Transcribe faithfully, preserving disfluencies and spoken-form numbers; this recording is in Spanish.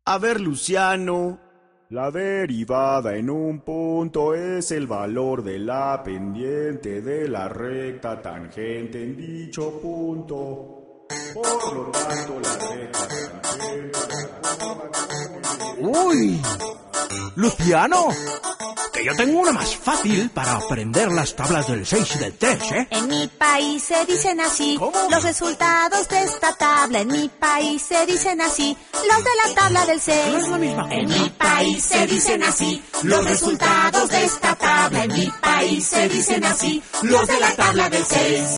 A ver, Luciano. La derivada en un punto es el valor de la pendiente de la recta tangente en dicho punto. Por lo tanto, la recta tangente... ¡Uy! ¡Luciano! Que yo tengo una más fácil para aprender las tablas del seis y del tres, ¿eh? En mi país se dicen así. ¿Cómo? Los resultados de esta tabla. En mi país se dicen así. Los de la tabla del seis. No es la misma. En mi país se dicen así. Los resultados de esta tabla. En mi país se dicen así. Los de la tabla del seis.